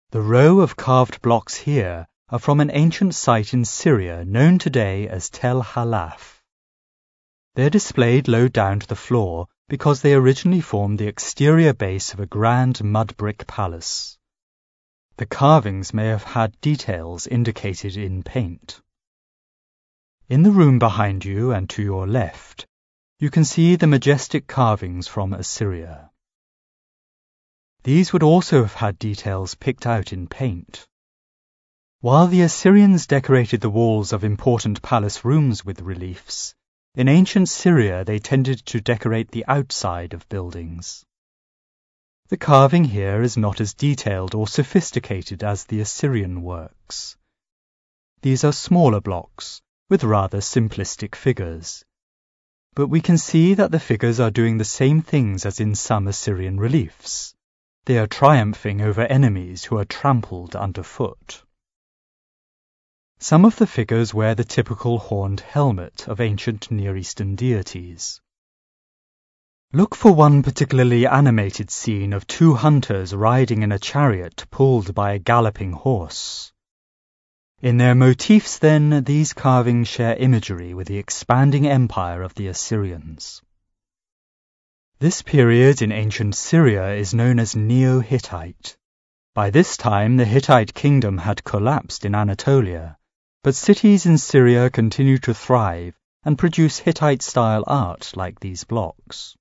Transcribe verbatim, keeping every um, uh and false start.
The row of carved blocks here are from an ancient site in Syria known today as Tel Halaf. They're displayed low down to the floor because they originally formed the exterior base of a grand mud brick palace. The carvings may have had details indicated in paint. In the room behind you and to your left, you can see the majestic carvings from Assyria. These would also have had details picked out in paint. While the Assyrians decorated the walls of important palace rooms with reliefs, in ancient Syria they tended to decorate the outside of buildings. The carving here is not as detailed or sophisticated as the Assyrian works. These are smaller blocks, with rather simplistic figures. But we can see that the figures are doing the same things as in some Assyrian reliefs. They are triumphing over enemies who are trampled underfoot. Some of the figures wear the typical horned helmet of ancient Near Eastern deities. Look for one particularly animated scene of two hunters riding in a chariot pulled by a galloping horse. In their motifs, then, these carvings share imagery with the expanding empire of the Assyrians. This period in ancient Syria is known as Neo-Hittite. By this time, the Hittite kingdom had collapsed in Anatolia, but cities in Syria continue to thrive and produce Hittite-style art like these blocks.